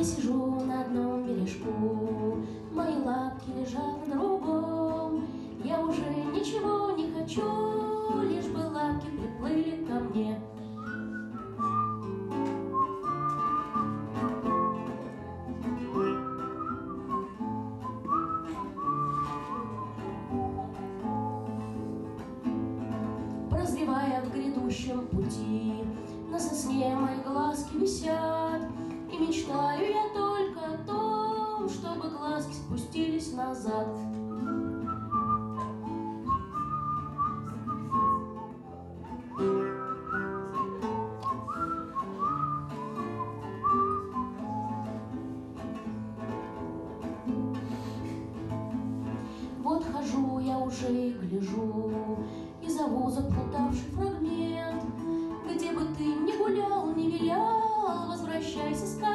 Я сижу на одном бережку, мои лапки лежат на другом. Я уже ничего не хочу, лишь бы лапки приплыли ко мне. Прозревая в грядущем пути, на сосне мои глазки висят, и мечтаю я только о том, чтобы глазки спустились назад. Вот хожу я уже и гляжу, и зову заплутавший фрагмент. Где бы ты ни гулял, ни вилял, возвращайся скорее.